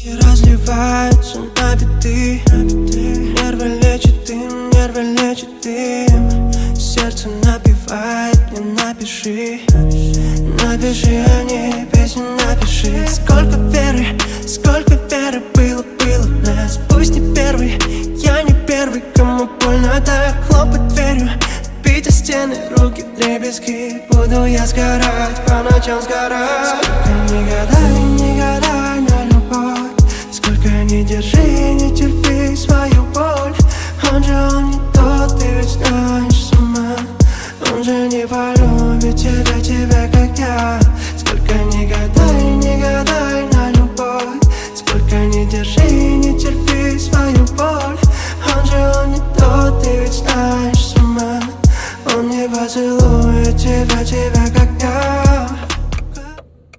Разливаются на биты, нервы лечит им, нервы лечит им. Сердце напевает, мне напиши, напиши о ней песню, напиши. Сколько веры было в нас. Пусть не первый, я не первый, кому больно так. Хлопать дверью, бить о стены, руки вдребезги. Буду я сгорать, по ночам сгорать. Сколько не гадай на любовь, сколько не держи, не терпи свою боль. Он не тот, ты ведь знаешь.